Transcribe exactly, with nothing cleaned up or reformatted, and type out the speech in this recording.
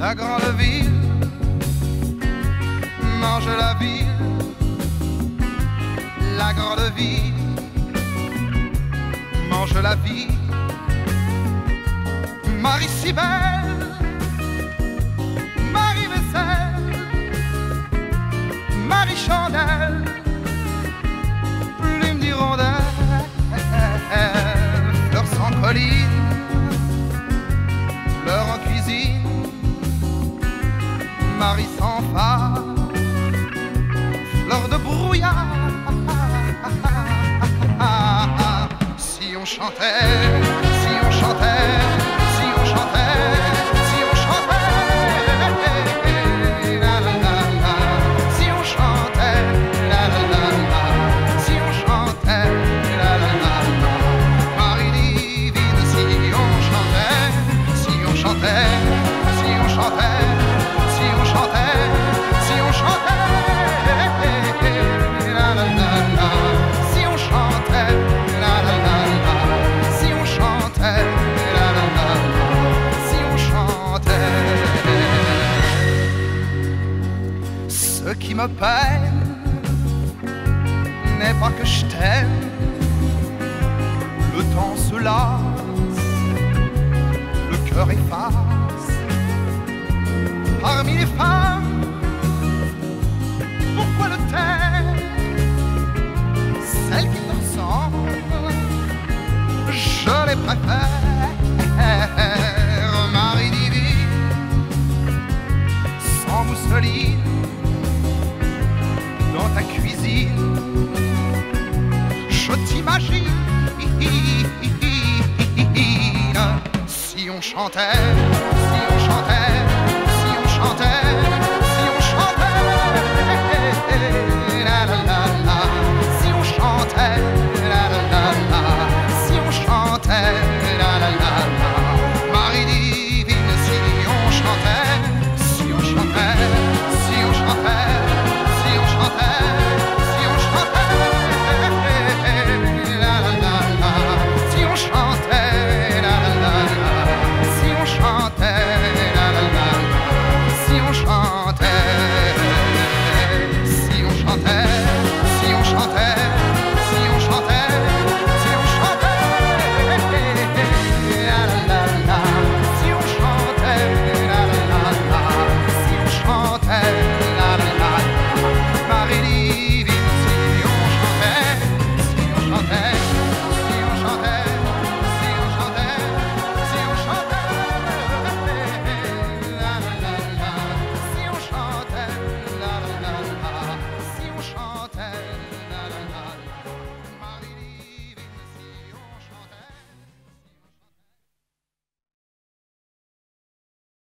La grande ville mange la ville, la grande ville mange la vie. Marie si belle, Marie vaisselle, Marie chandelle, plume d'hirondelle, fleurs sans colline, fleurs en cuisine, Marie sans phare, fleurs de brouillard. Si on chantait, si on chantait, si on chantait, si on chantait, la la la la, si on chantait, la la la la, si on chantait, la la la la, Marie divine, si on chantait, si on chantait, si on chantait, si on chantait, si on chantait, la la la la, si on chantait, la la la la, si on chantait, la la la la, si on chantait. Ce qui me peine n'est pas que je t'aime, le temps se lasse, le cœur efface. Parmi les femmes, pourquoi le taire? Celles qui te ressemblent, je les préfère. Marie divine, sans mousseline, dans ta cuisine, je t'imagine. Si on chantait,